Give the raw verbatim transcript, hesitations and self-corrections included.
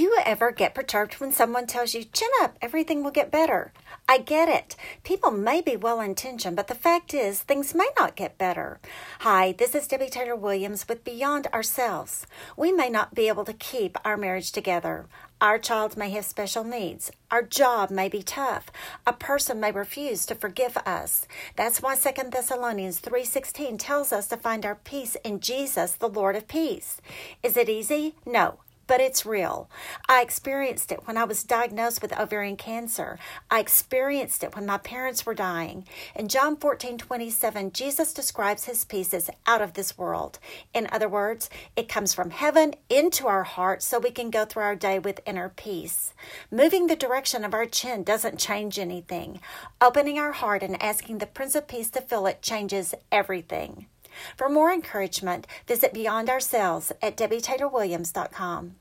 Do you ever get perturbed when someone tells you, chin up, everything will get better? I get it. People may be well-intentioned, but the fact is, things may not get better. Hi, this is Debbie Taylor Williams with Beyond Ourselves. We may not be able to keep our marriage together. Our child may have special needs. Our job may be tough. A person may refuse to forgive us. That's why Second Thessalonians three sixteen tells us to find our peace in Jesus, the Lord of peace. Is it easy? No. But it's real. I experienced it when I was diagnosed with ovarian cancer. I experienced it when my parents were dying. In John fourteen twenty-seven, Jesus describes his peace as out of this world. In other words, it comes from heaven into our hearts so we can go through our day with inner peace. Moving the direction of our chin doesn't change anything. Opening our heart and asking the Prince of Peace to fill it changes everything. For more encouragement, visit Beyond Ourselves at debbie taylor williams dot com.